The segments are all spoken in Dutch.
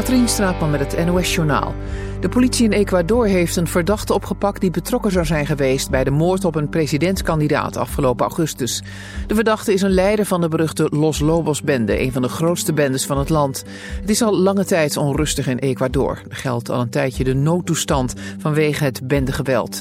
Katrien Straatman met het NOS-journaal. De politie in Ecuador heeft een verdachte opgepakt die betrokken zou zijn geweest bij de moord op een presidentskandidaat afgelopen augustus. De verdachte is een leider van de beruchte Los Lobos-bende, een van de grootste bendes van het land. Het is al lange tijd onrustig in Ecuador. Er geldt al een tijdje de noodtoestand vanwege het bendegeweld.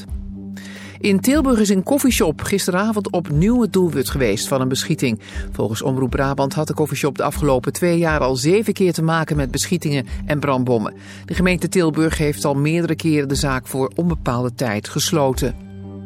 In Tilburg is een koffieshop gisteravond opnieuw het doelwit geweest van een beschieting. Volgens Omroep Brabant had de koffieshop de afgelopen 2 jaar al 7 keer te maken met beschietingen en brandbommen. De gemeente Tilburg heeft al meerdere keren de zaak voor onbepaalde tijd gesloten.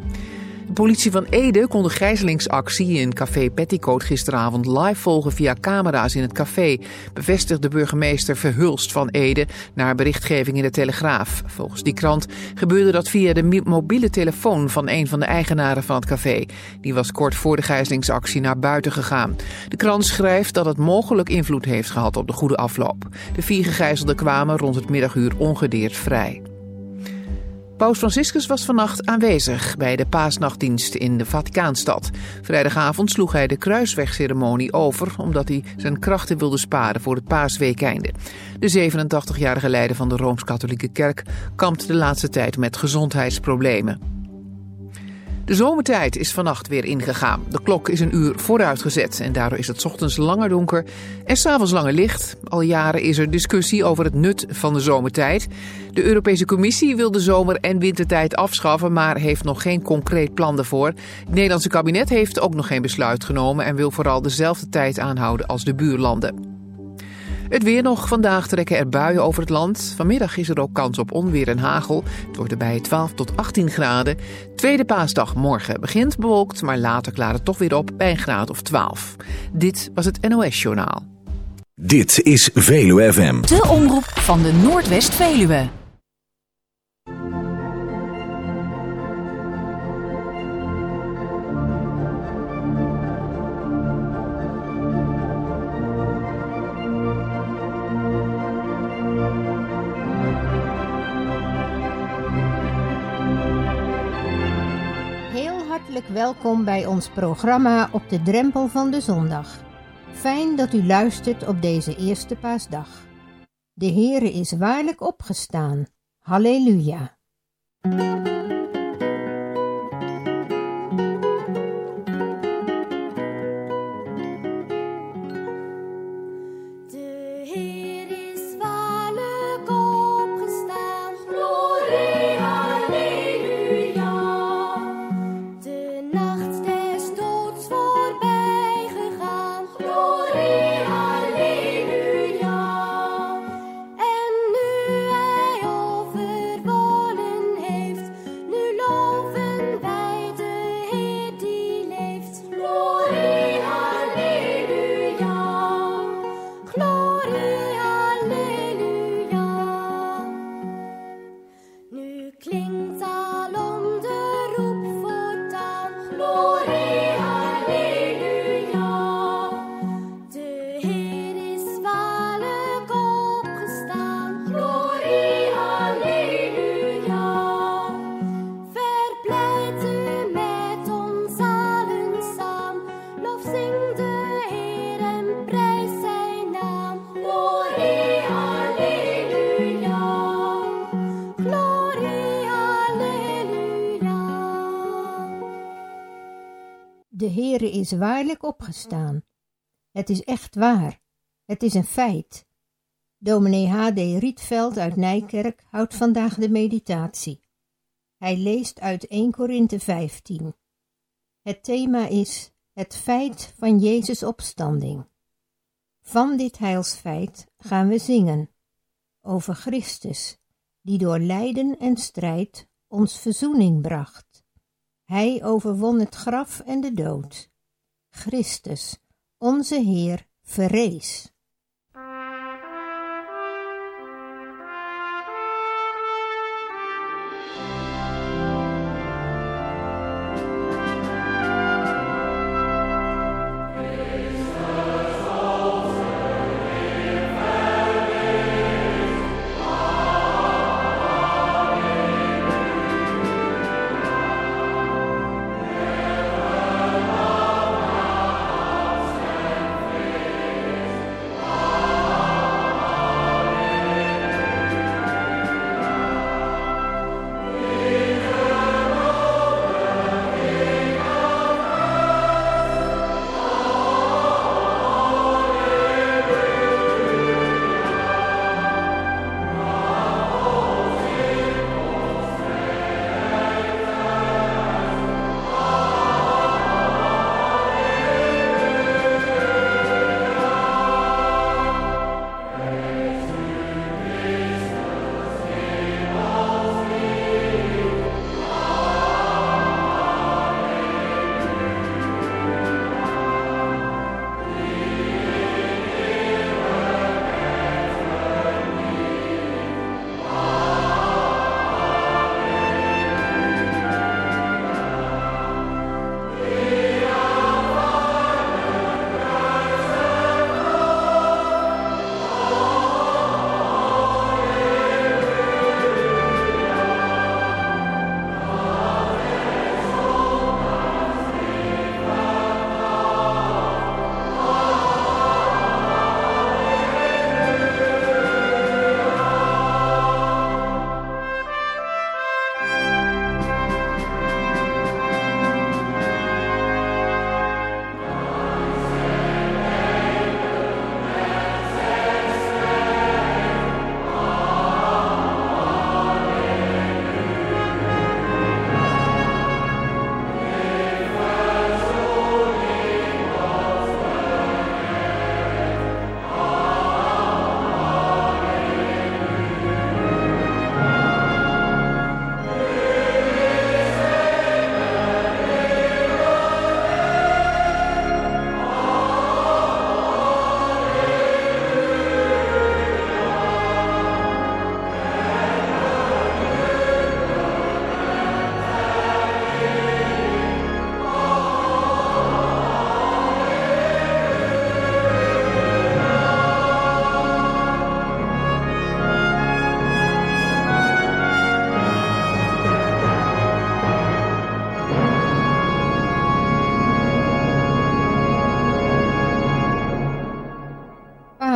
De politie van Ede kon de gijzelingsactie in café Petticoat gisteravond live volgen via camera's in het café, bevestigt de burgemeester Verhulst van Ede naar berichtgeving in de Telegraaf. Volgens die krant gebeurde dat via de mobiele telefoon van een van de eigenaren van het café. Die was kort voor de gijzelingsactie naar buiten gegaan. De krant schrijft dat het mogelijk invloed heeft gehad op de goede afloop. De 4 gegijzelden kwamen rond het middaguur ongedeerd vrij. Paus Franciscus was vannacht aanwezig bij de paasnachtdienst in de Vaticaanstad. Vrijdagavond sloeg hij de kruiswegceremonie over omdat hij zijn krachten wilde sparen voor het paasweekeinde. De 87-jarige leider van de Rooms-Katholieke Kerk kampt de laatste tijd met gezondheidsproblemen. De zomertijd is vannacht weer ingegaan. De klok is 1 uur vooruitgezet en daardoor is het 's ochtends langer donker en 's avonds langer licht. Al jaren is er discussie over het nut van de zomertijd. De Europese Commissie wil de zomer- en wintertijd afschaffen, maar heeft nog geen concreet plan daarvoor. Het Nederlandse kabinet heeft ook nog geen besluit genomen en wil vooral dezelfde tijd aanhouden als de buurlanden. Het weer nog. Vandaag trekken er buien over het land. Vanmiddag is er ook kans op onweer en hagel. Het wordt erbij 12 tot 18 graden. Tweede paasdag morgen begint bewolkt, maar later klaart het toch weer op bij een graad of 12. Dit was het NOS-journaal. Dit is Veluwe FM. De omroep van de Noordwest-Veluwe. Welkom bij ons programma Op de Drempel van de Zondag. Fijn dat u luistert op deze eerste paasdag. De Heere is waarlijk opgestaan. Halleluja. De Heere is waarlijk opgestaan. Het is echt waar. Het is een feit. Dominee H.D. Rietveld uit Nijkerk houdt vandaag de meditatie. Hij leest uit 1 Korinthe 15. Het thema is het feit van Jezus' opstanding. Van dit heilsfeit gaan we zingen. Over Christus, die door lijden en strijd ons verzoening bracht. Hij overwon het graf en de dood. Christus, onze Heer, verrees.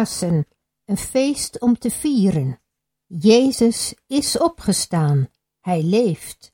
Pasen, een feest om te vieren. Jezus is opgestaan, Hij leeft.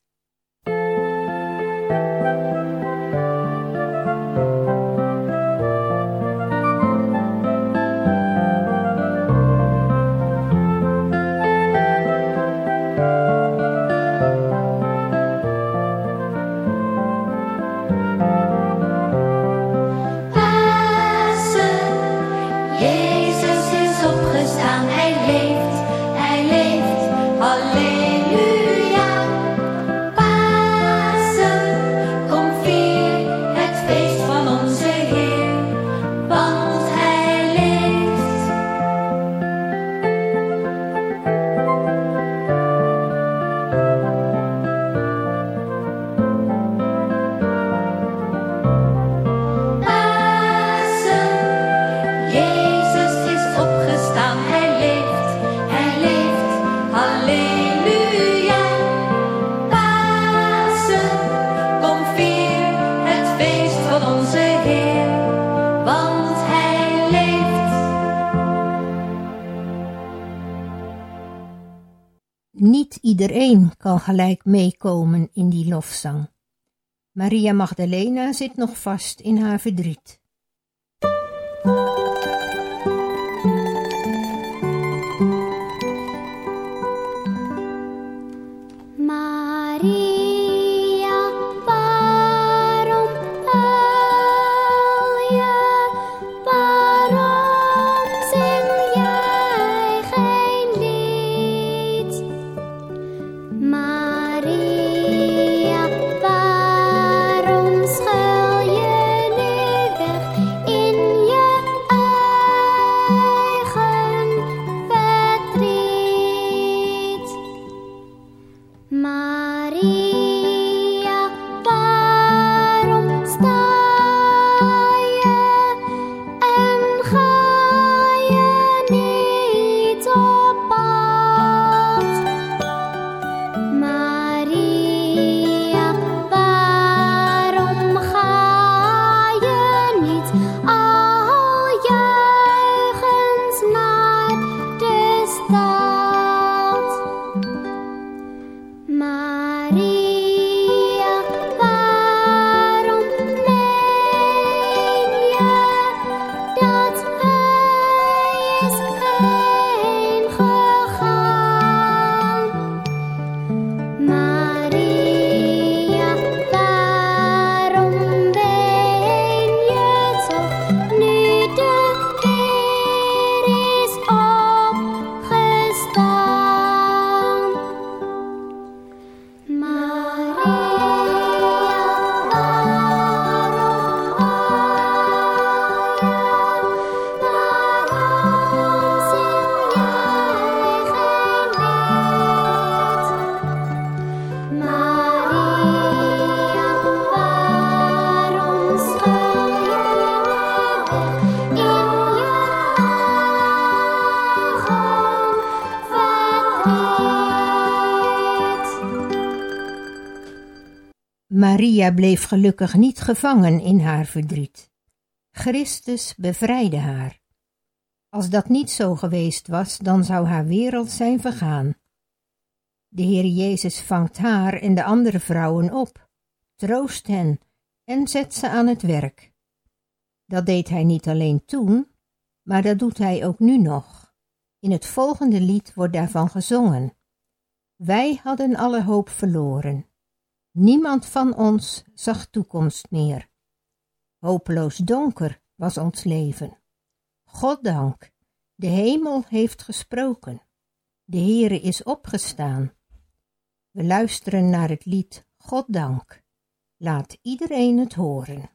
Niet iedereen kan gelijk meekomen in die lofzang. Maria Magdalena zit nog vast in haar verdriet. Maria bleef gelukkig niet gevangen in haar verdriet. Christus bevrijdde haar. Als dat niet zo geweest was, dan zou haar wereld zijn vergaan. De Heer Jezus vangt haar en de andere vrouwen op, troost hen en zet ze aan het werk. Dat deed Hij niet alleen toen, maar dat doet Hij ook nu nog. In het volgende lied wordt daarvan gezongen. Wij hadden alle hoop verloren. Niemand van ons zag toekomst meer. Hopeloos donker was ons leven. Goddank, de hemel heeft gesproken. De Heere is opgestaan. We luisteren naar het lied Goddank. Laat iedereen het horen.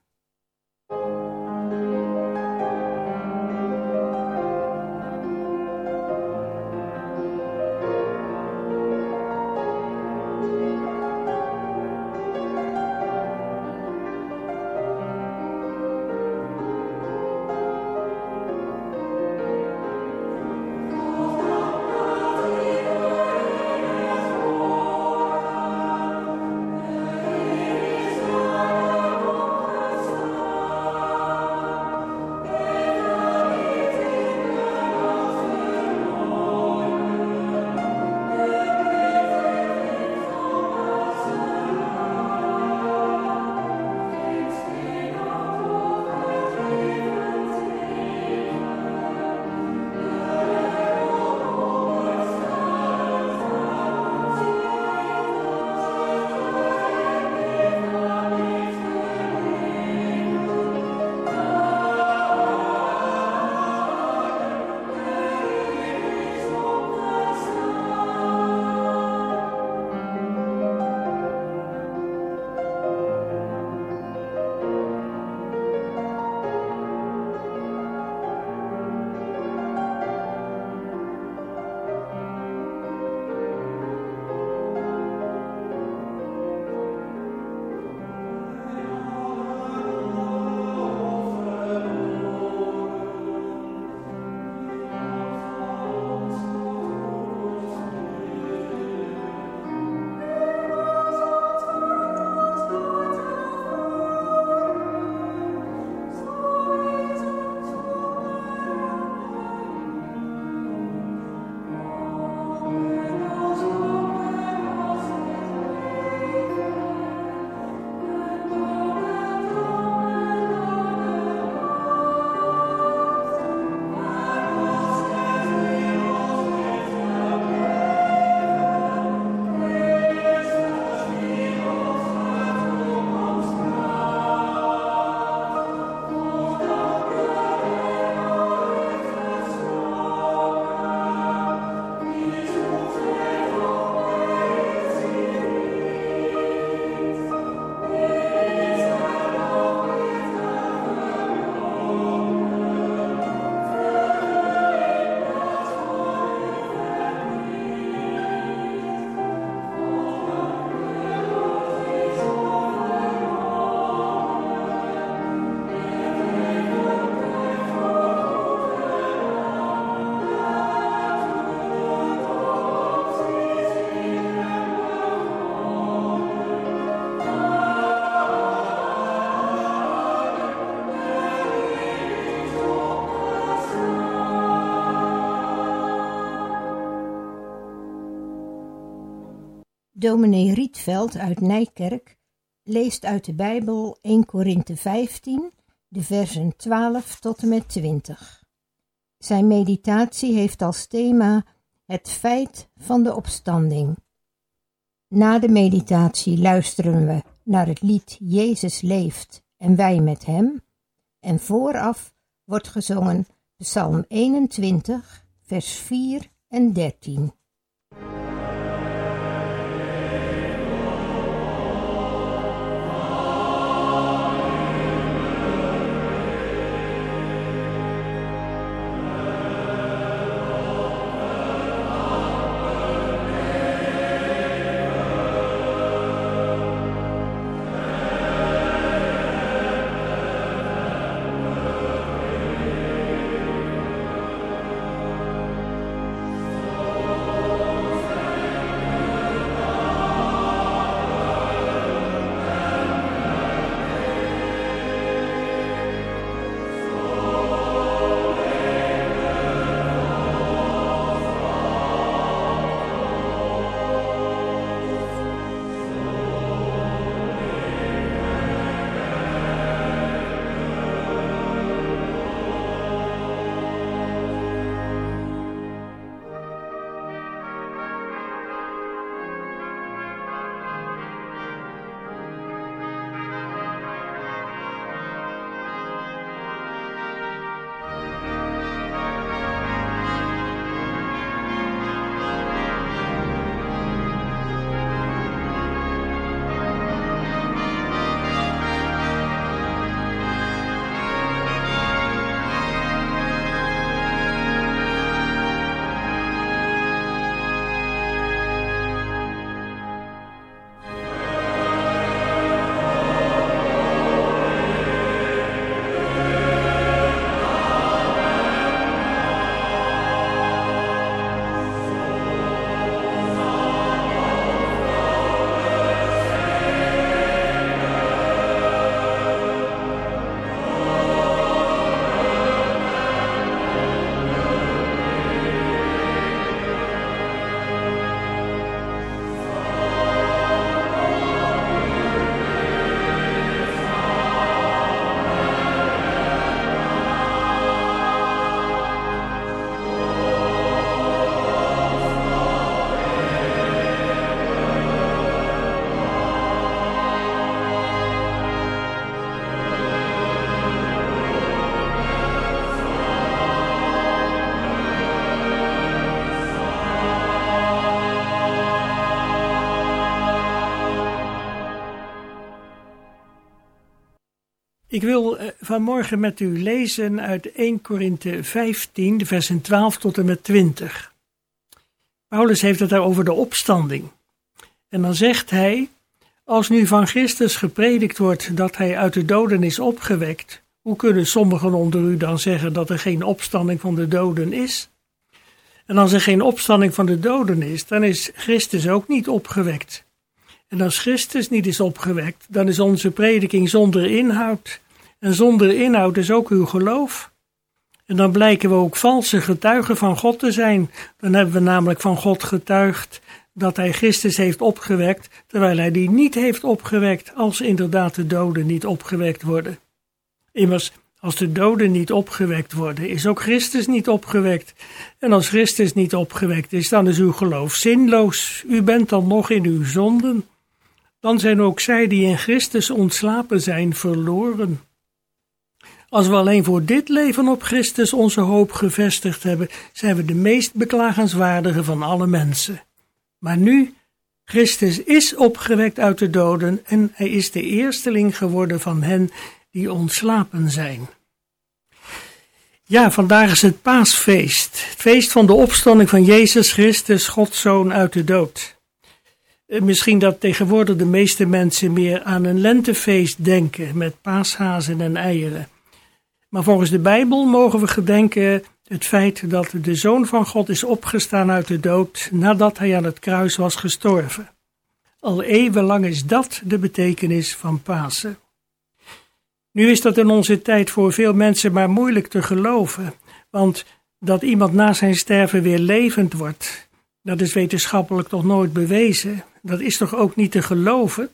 Dominee Rietveld uit Nijkerk leest uit de Bijbel 1 Korinthe 15, de versen 12 tot en met 20. Zijn meditatie heeft als thema het feit van de opstanding. Na de meditatie luisteren we naar het lied Jezus leeft en wij met hem. En vooraf wordt gezongen Psalm 21, vers 4 en 13. Ik wil vanmorgen met u lezen uit 1 Korinthe 15, de versen 12 tot en met 20. Paulus heeft het daar over de opstanding. En dan zegt hij, als nu van Christus gepredikt wordt dat hij uit de doden is opgewekt, hoe kunnen sommigen onder u dan zeggen dat er geen opstanding van de doden is? En als er geen opstanding van de doden is, dan is Christus ook niet opgewekt. En als Christus niet is opgewekt, dan is onze prediking zonder inhoud. En zonder inhoud is ook uw geloof. En dan blijken we ook valse getuigen van God te zijn. Dan hebben we namelijk van God getuigd dat hij Christus heeft opgewekt, terwijl hij die niet heeft opgewekt, als inderdaad de doden niet opgewekt worden. Immers, als de doden niet opgewekt worden, is ook Christus niet opgewekt. En als Christus niet opgewekt is, dan is uw geloof zinloos. U bent dan nog in uw zonden. Dan zijn ook zij die in Christus ontslapen zijn verloren. Als we alleen voor dit leven op Christus onze hoop gevestigd hebben, zijn we de meest beklagenswaardige van alle mensen. Maar nu, Christus is opgewekt uit de doden en hij is de eersteling geworden van hen die ontslapen zijn. Ja, vandaag is het Paasfeest, het feest van de opstanding van Jezus Christus, Gods Zoon uit de dood. Misschien dat tegenwoordig de meeste mensen meer aan een lentefeest denken met paashazen en eieren. Maar volgens de Bijbel mogen we gedenken het feit dat de Zoon van God is opgestaan uit de dood nadat hij aan het kruis was gestorven. Al eeuwenlang is dat de betekenis van Pasen. Nu is dat in onze tijd voor veel mensen maar moeilijk te geloven, want dat iemand na zijn sterven weer levend wordt, Dat is wetenschappelijk toch nooit bewezen? Dat is toch ook niet te geloven?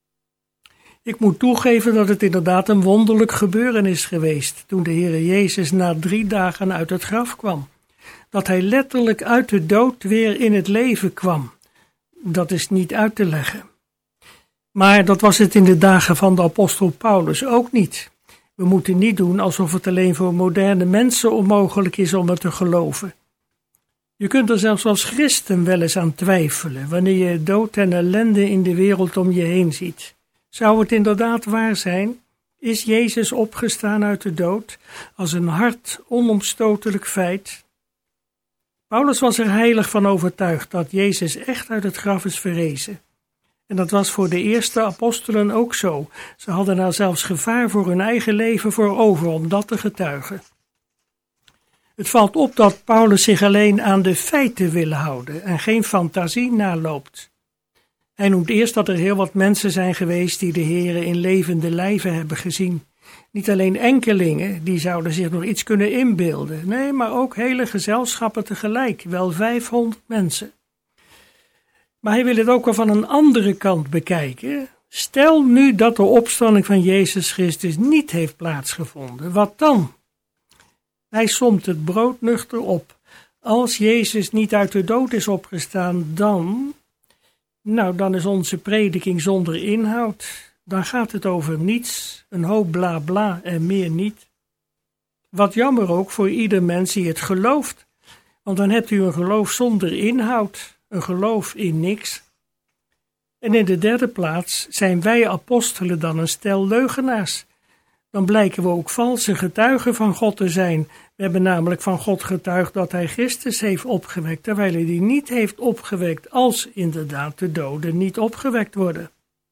Ik moet toegeven dat het inderdaad een wonderlijk gebeuren is geweest toen de Heere Jezus na 3 dagen uit het graf kwam. Dat hij letterlijk uit de dood weer in het leven kwam. Dat is niet uit te leggen. Maar dat was het in de dagen van de apostel Paulus ook niet. We moeten niet doen alsof het alleen voor moderne mensen onmogelijk is om het te geloven. Je kunt er zelfs als christen wel eens aan twijfelen wanneer je dood en ellende in de wereld om je heen ziet. Zou het inderdaad waar zijn? Is Jezus opgestaan uit de dood als een hard, onomstotelijk feit? Paulus was er heilig van overtuigd dat Jezus echt uit het graf is verrezen. En dat was voor de eerste apostelen ook zo. Ze hadden daar zelfs gevaar voor hun eigen leven voor over om dat te getuigen. Het valt op dat Paulus zich alleen aan de feiten wil houden en geen fantasie naloopt. Hij noemt eerst dat er heel wat mensen zijn geweest die de Heere in levende lijven hebben gezien. Niet alleen enkelingen, die zouden zich nog iets kunnen inbeelden. Nee, maar ook hele gezelschappen tegelijk, wel 500 mensen. Maar hij wil het ook wel van een andere kant bekijken. Stel nu dat de opstanding van Jezus Christus niet heeft plaatsgevonden. Wat dan? Hij somt het broodnuchter op. Als Jezus niet uit de dood is opgestaan, dan is onze prediking zonder inhoud. Dan gaat het over niets, een hoop bla bla en meer niet. Wat jammer ook voor ieder mens die het gelooft. Want dan hebt u een geloof zonder inhoud, een geloof in niks. En in de derde plaats zijn wij apostelen dan een stel leugenaars. Dan blijken we ook valse getuigen van God te zijn. We hebben namelijk van God getuigd dat hij Christus heeft opgewekt, terwijl hij die niet heeft opgewekt als inderdaad de doden niet opgewekt worden.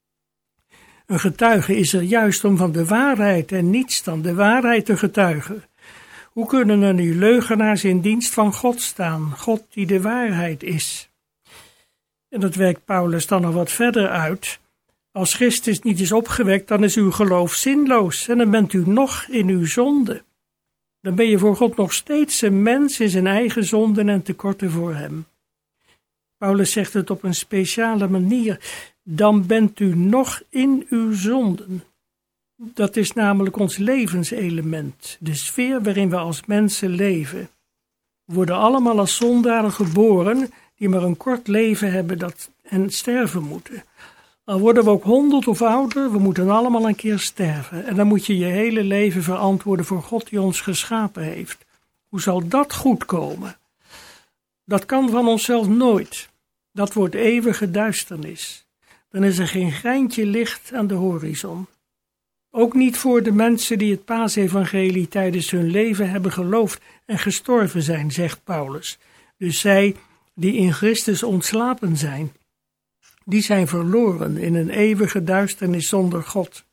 Een getuige is er juist om van de waarheid en niets dan de waarheid te getuigen. Hoe kunnen er nu leugenaars in dienst van God staan, God die de waarheid is? En dat werkt Paulus dan nog wat verder uit. Als Christus niet is opgewekt, dan is uw geloof zinloos en dan bent u nog in uw zonde. Dan ben je voor God nog steeds een mens in zijn eigen zonden en tekorten voor hem. Paulus zegt het op een speciale manier. Dan bent u nog in uw zonden. Dat is namelijk ons levenselement, de sfeer waarin we als mensen leven. We worden allemaal als zondaren geboren, die maar een kort leven hebben en sterven moeten. Al worden we ook 100 of ouder, we moeten allemaal een keer sterven. En dan moet je je hele leven verantwoorden voor God die ons geschapen heeft. Hoe zal dat goed komen? Dat kan van onszelf nooit. Dat wordt eeuwige duisternis. Dan is er geen greintje licht aan de horizon. Ook niet voor de mensen die het paasevangelie tijdens hun leven hebben geloofd en gestorven zijn, zegt Paulus. Dus zij die in Christus ontslapen zijn, die zijn verloren in een eeuwige duisternis zonder God.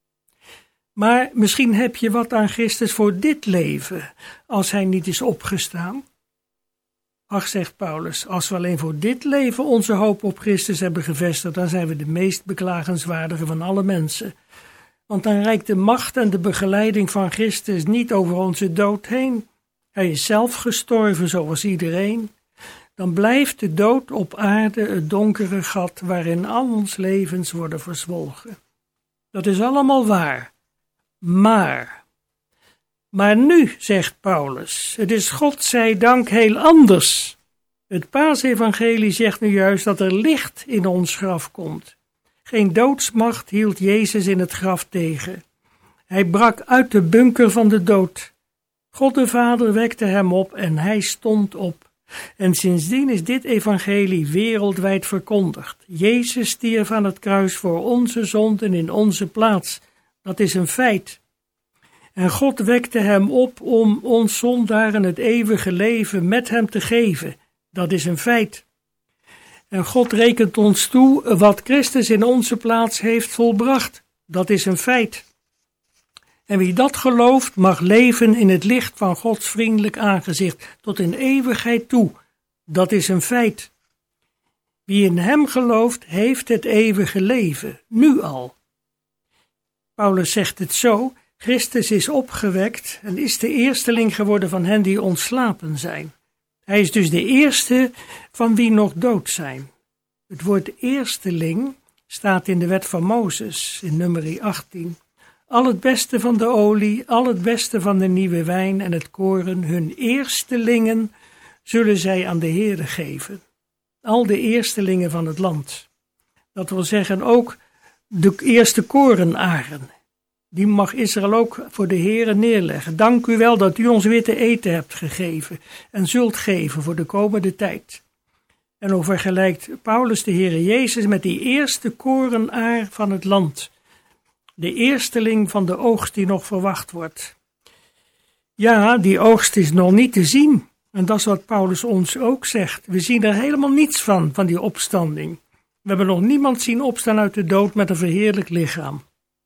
Maar misschien heb je wat aan Christus voor dit leven, als hij niet is opgestaan. Ach, zegt Paulus, als we alleen voor dit leven onze hoop op Christus hebben gevestigd, dan zijn we de meest beklagenswaardige van alle mensen. Want dan reikt de macht en de begeleiding van Christus niet over onze dood heen. Hij is zelf gestorven zoals iedereen. Dan blijft de dood op aarde het donkere gat waarin al ons levens worden verzwolgen. Dat is allemaal waar. Maar nu, zegt Paulus, het is God zij dank heel anders. Het paasevangelie zegt nu juist dat er licht in ons graf komt. Geen doodsmacht hield Jezus in het graf tegen. Hij brak uit de bunker van de dood. God de Vader wekte hem op en hij stond op. En sindsdien is dit evangelie wereldwijd verkondigd. Jezus stierf aan het kruis voor onze zonden in onze plaats. Dat is een feit. En God wekte hem op om ons zondaren het eeuwige leven met hem te geven. Dat is een feit. En God rekent ons toe wat Christus in onze plaats heeft volbracht. Dat is een feit. En wie dat gelooft mag leven in het licht van Gods vriendelijk aangezicht tot in eeuwigheid toe. Dat is een feit. Wie in hem gelooft heeft het eeuwige leven, nu al. Paulus zegt het zo, Christus is opgewekt en is de eersteling geworden van hen die ontslapen zijn. Hij is dus de eerste van wie nog dood zijn. Het woord eersteling staat in de wet van Mozes, in Numeri 18. Al het beste van de olie, al het beste van de nieuwe wijn en het koren, hun eerstelingen zullen zij aan de Heere geven. Al de eerstelingen van het land. Dat wil zeggen ook de eerste korenaren. Die mag Israël ook voor de Heere neerleggen. Dank u wel dat u ons weer te eten hebt gegeven en zult geven voor de komende tijd. En dan vergelijkt Paulus de Heere Jezus met die eerste korenaar van het land. De eersteling van de oogst die nog verwacht wordt. Ja, die oogst is nog niet te zien. En dat is wat Paulus ons ook zegt. We zien er helemaal niets van die opstanding. We hebben nog niemand zien opstaan uit de dood met een verheerlijk lichaam.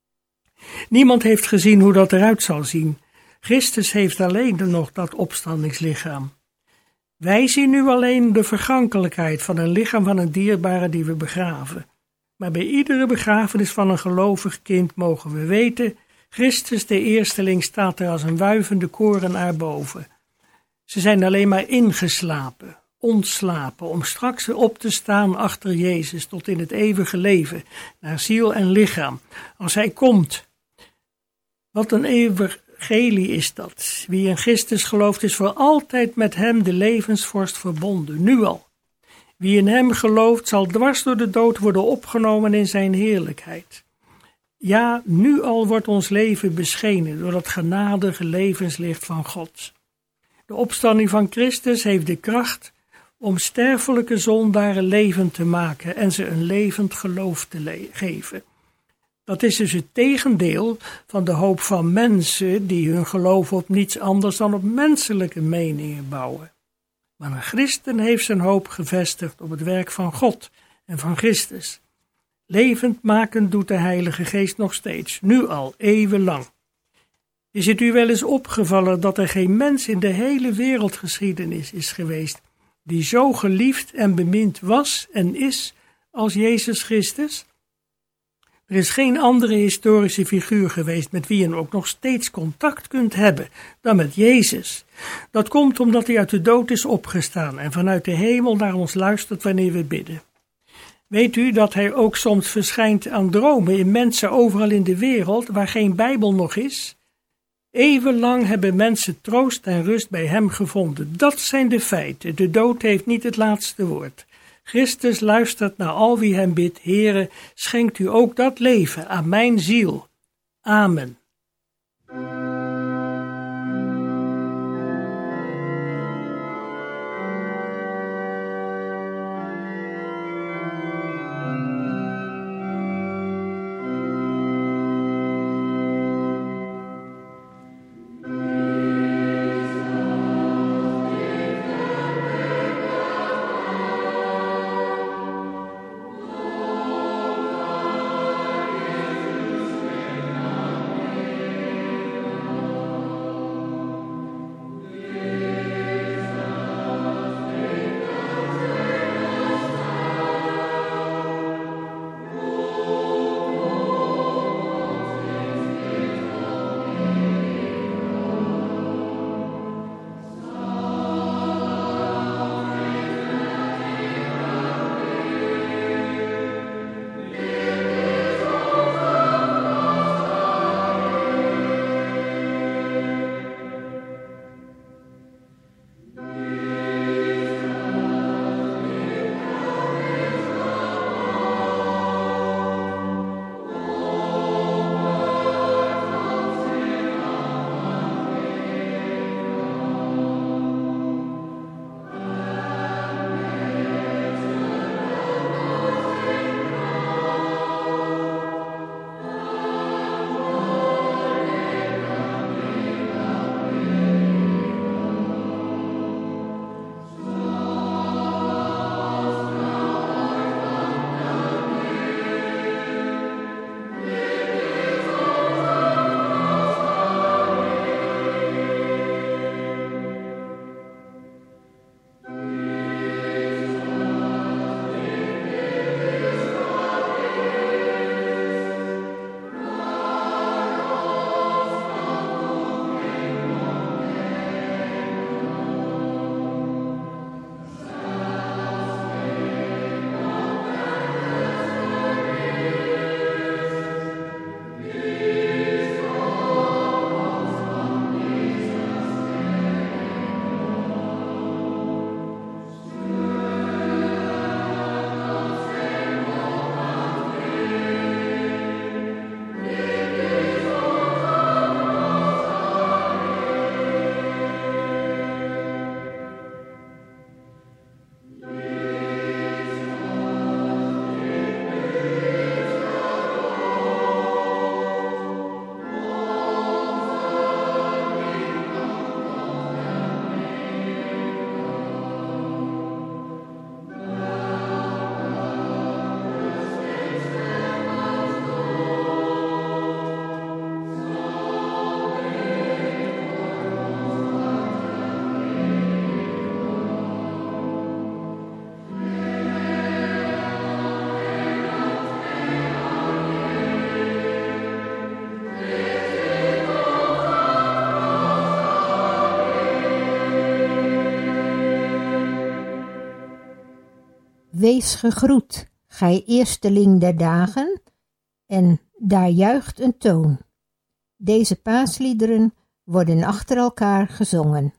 Niemand heeft gezien hoe dat eruit zal zien. Christus heeft alleen nog dat opstandingslichaam. Wij zien nu alleen de vergankelijkheid van een lichaam van een dierbare die we begraven. Maar bij iedere begrafenis van een gelovig kind mogen we weten, Christus de eersteling staat er als een wuivende korenaar boven. Ze zijn alleen maar ingeslapen, ontslapen, om straks weer op te staan achter Jezus tot in het eeuwige leven, naar ziel en lichaam, als hij komt. Wat een evangelie is dat. Wie in Christus gelooft is voor altijd met hem de levensvorst verbonden, nu al. Wie in hem gelooft zal dwars door de dood worden opgenomen in zijn heerlijkheid. Ja, nu al wordt ons leven beschenen door dat genadige levenslicht van God. De opstanding van Christus heeft de kracht om sterfelijke zondaren levend te maken en ze een levend geloof te geven. Dat is dus het tegendeel van de hoop van mensen die hun geloof op niets anders dan op menselijke meningen bouwen. Maar een christen heeft zijn hoop gevestigd op het werk van God en van Christus. Levend maken doet de Heilige Geest nog steeds, nu al eeuwenlang. Is het u wel eens opgevallen dat er geen mens in de hele wereldgeschiedenis is geweest die zo geliefd en bemind was en is als Jezus Christus? Er is geen andere historische figuur geweest met wie je ook nog steeds contact kunt hebben dan met Jezus. Dat komt omdat hij uit de dood is opgestaan en vanuit de hemel naar ons luistert wanneer we bidden. Weet u dat hij ook soms verschijnt aan dromen in mensen overal in de wereld waar geen Bijbel nog is? Eeuwenlang hebben mensen troost en rust bij hem gevonden. Dat zijn de feiten. De dood heeft niet het laatste woord. Christus luistert naar al wie hem bidt. Heere, schenkt u ook dat leven aan mijn ziel. Amen. Wees gegroet, gij eersteling der dagen, en daar juicht een toon. Deze paasliederen worden achter elkaar gezongen.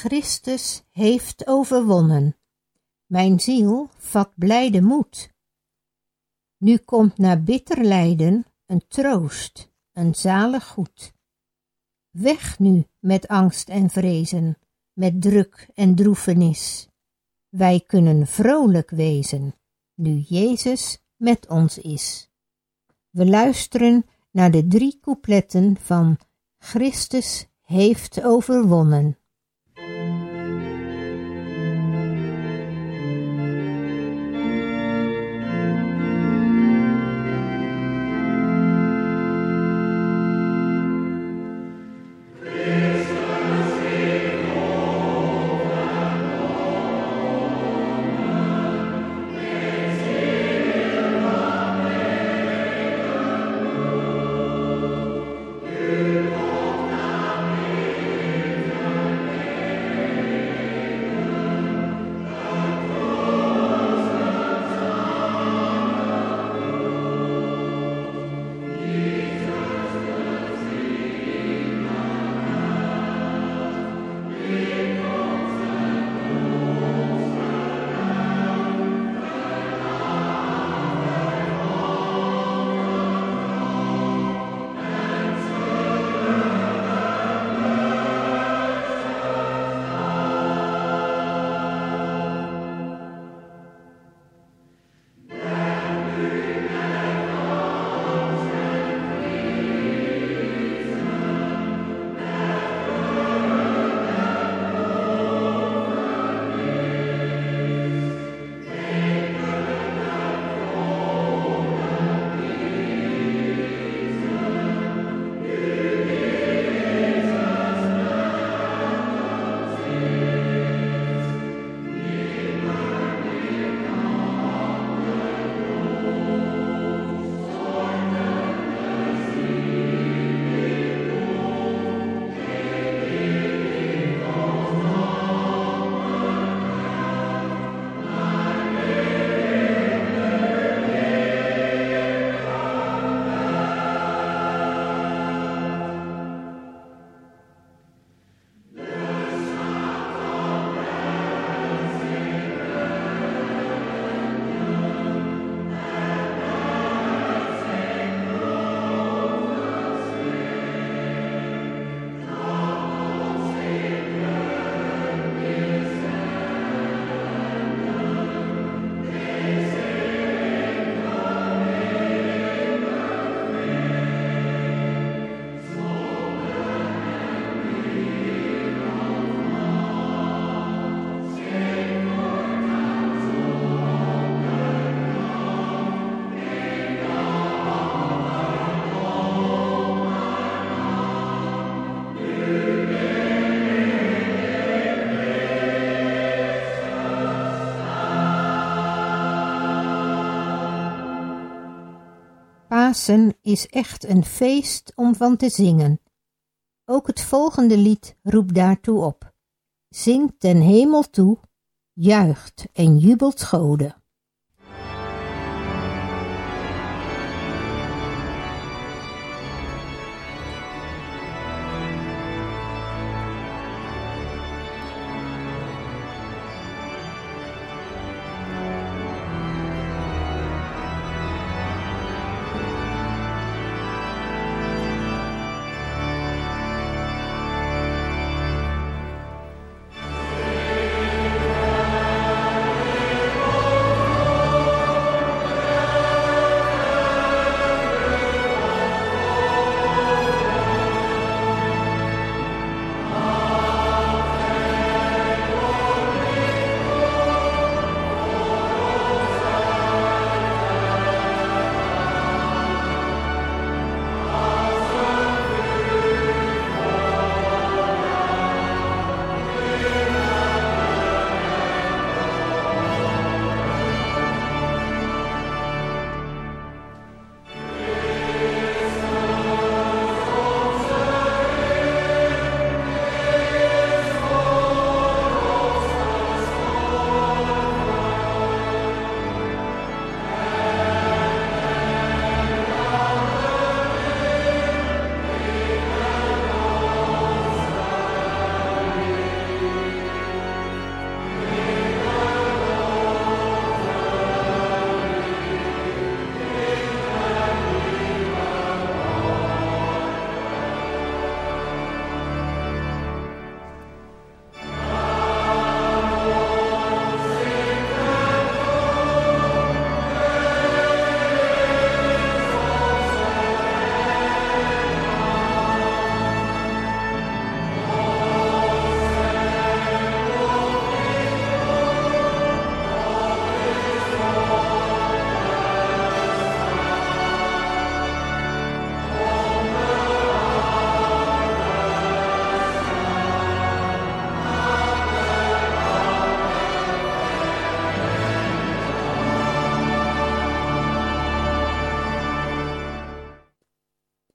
Christus heeft overwonnen. Mijn ziel vat blijde moed. Nu komt na bitter lijden een troost, een zalig goed. Weg nu met angst en vrezen, met druk en droefenis. Wij kunnen vrolijk wezen, nu Jezus met ons is. We luisteren naar de 3 coupletten van Christus heeft overwonnen. Pasen is echt een feest om van te zingen. Ook het volgende lied roept daartoe op. Zingt ten hemel toe, juicht en jubelt Gode.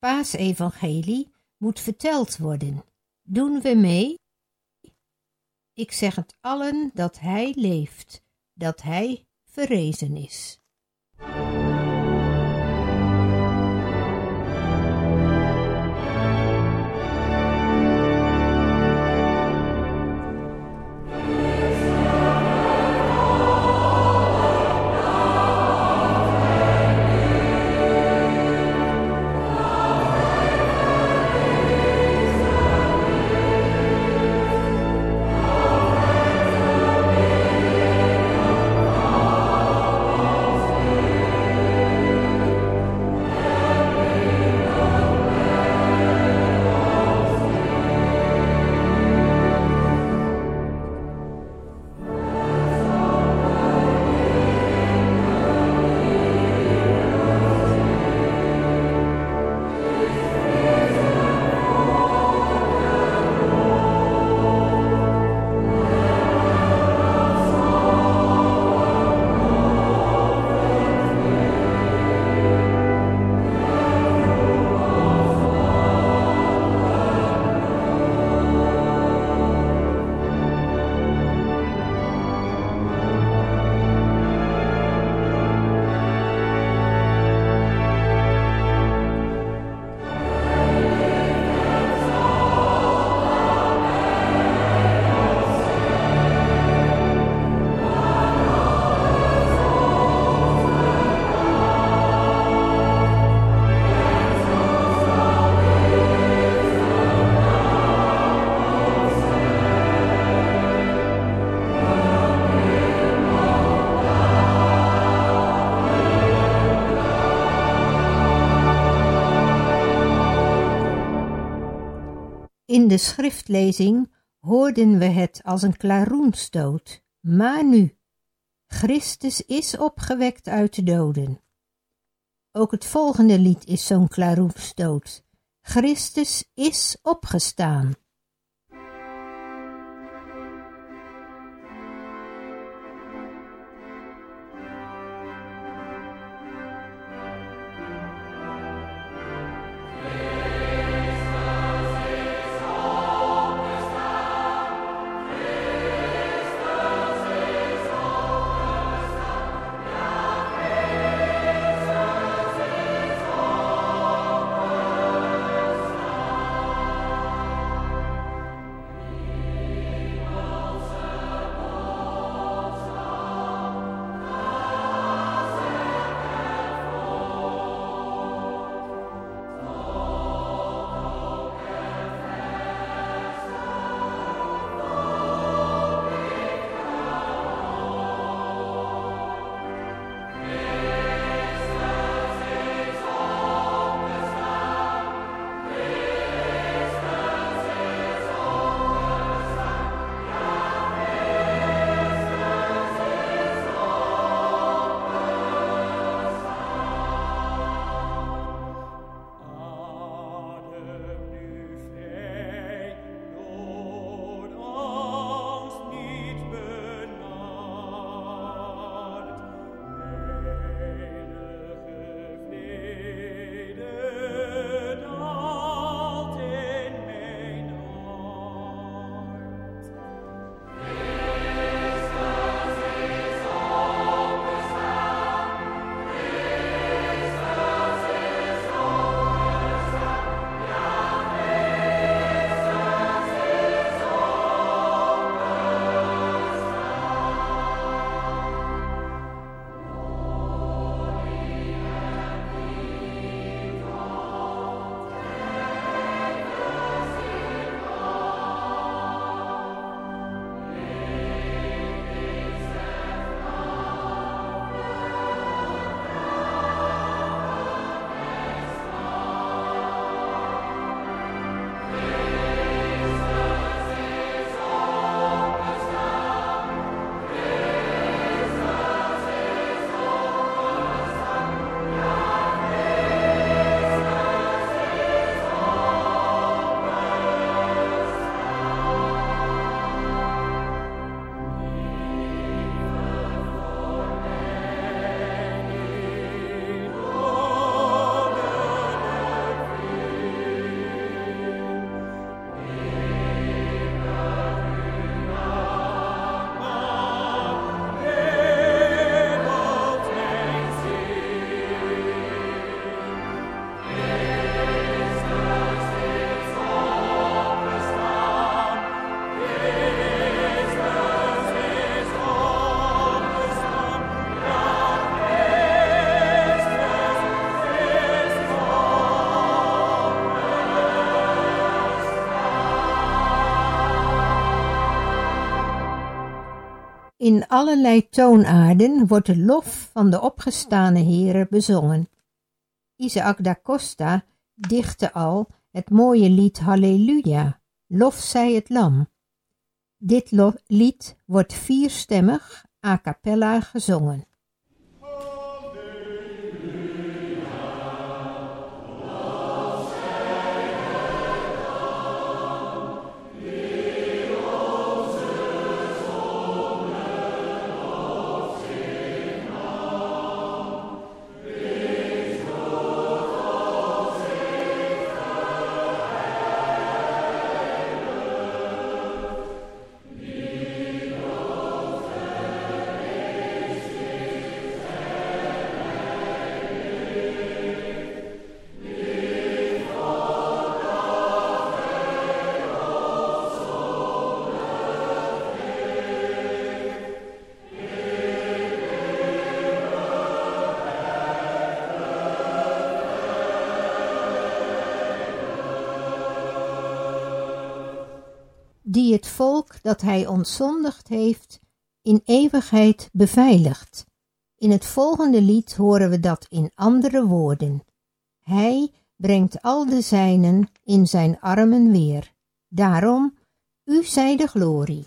Paasevangelie moet verteld worden. Doen we mee? Ik zeg het allen dat hij leeft, dat hij verrezen is. In de schriftlezing hoorden we het als een klaroenstoot. Maar nu, Christus is opgewekt uit de doden. Ook het volgende lied is zo'n klaroenstoot. Christus is opgestaan. allerlei toonaarden wordt de lof van de opgestane Heere bezongen. Isaac da Costa dichtte al het mooie lied Halleluja, lof zij het lam. Dit lied wordt vierstemmig a cappella gezongen. Die het volk dat hij ontzondigd heeft in eeuwigheid beveiligt. In het volgende lied horen we dat in andere woorden. Hij brengt al de zijnen in zijn armen weer. Daarom, u zij de glorie.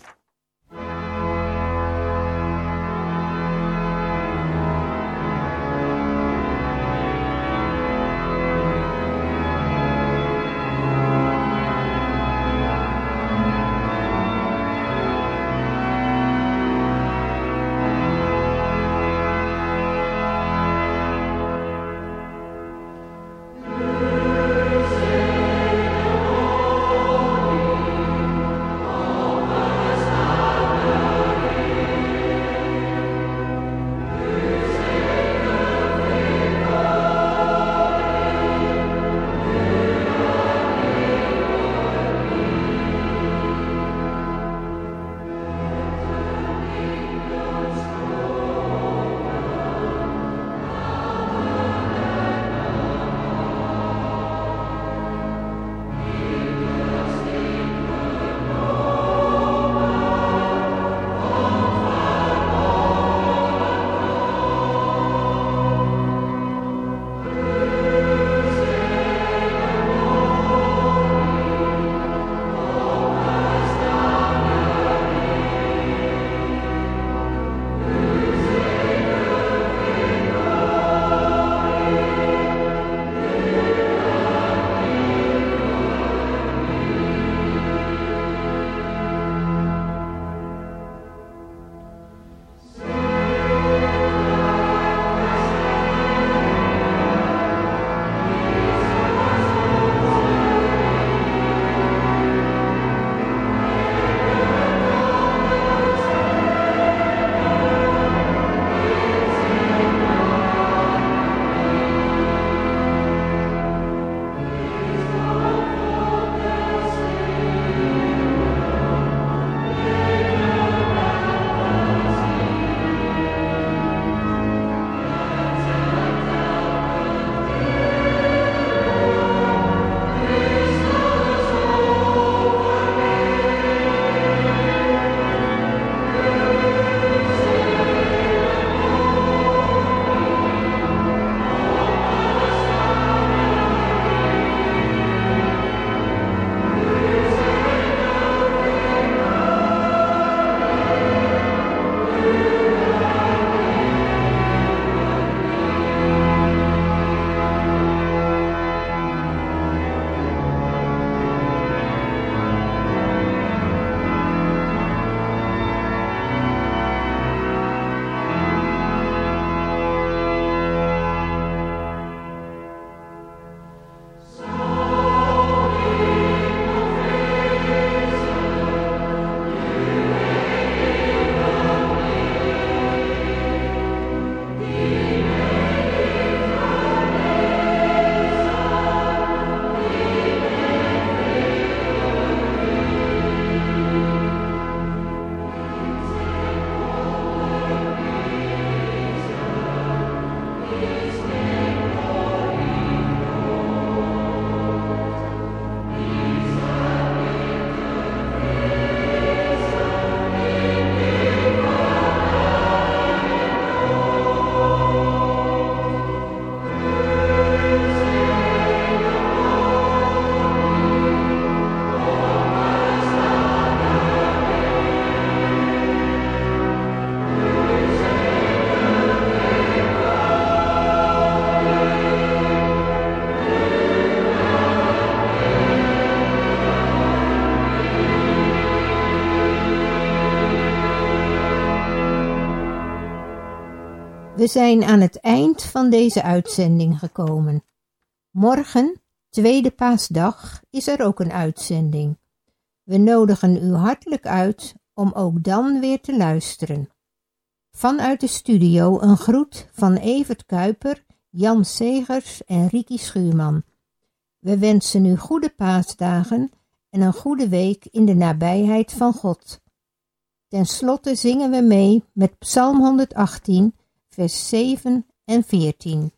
We zijn aan het eind van deze uitzending gekomen. Morgen, tweede paasdag, is er ook een uitzending. We nodigen u hartelijk uit om ook dan weer te luisteren. Vanuit de studio een groet van Evert Kuiper, Jan Segers en Ricky Schuurman. We wensen u goede paasdagen en een goede week in de nabijheid van God. Ten slotte zingen we mee met Psalm 118, vers 7 en 14.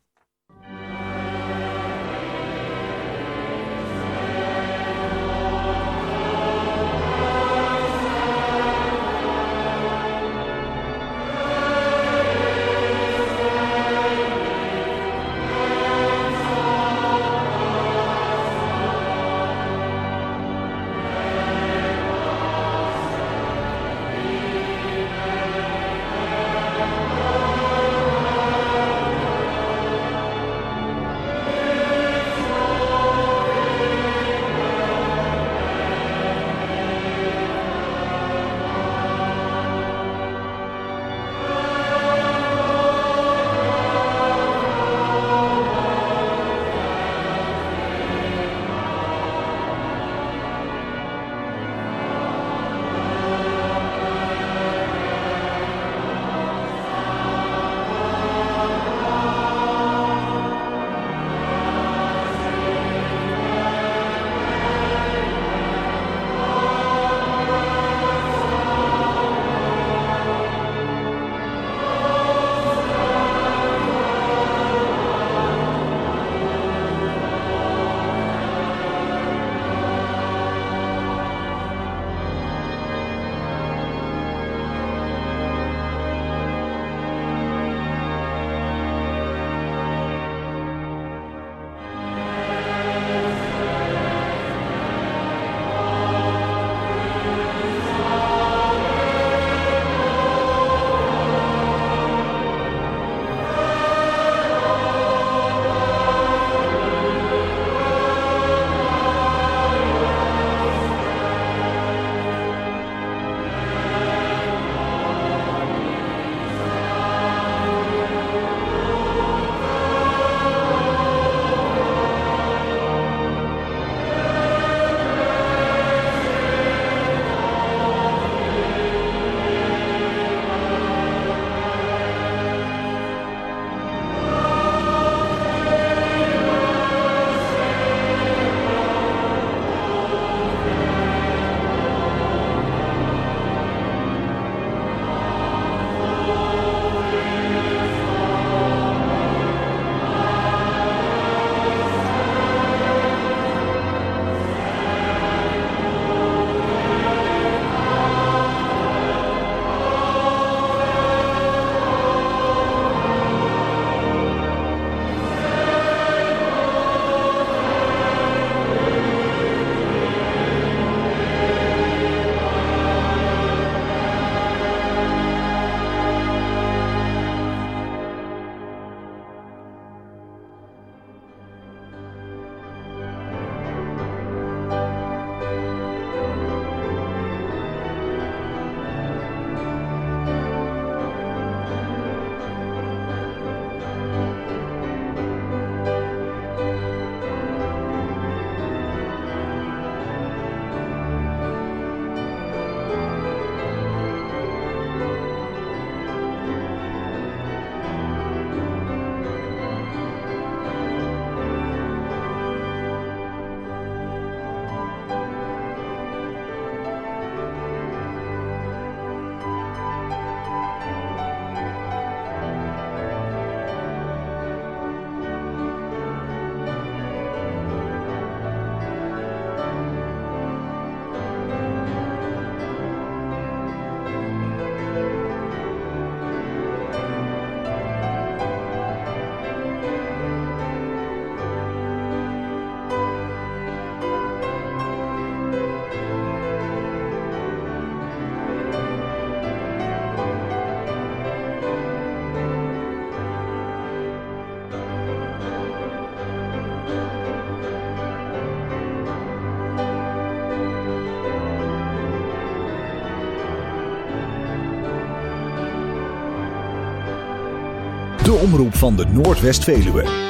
omroep van de Noordwest-Veluwe.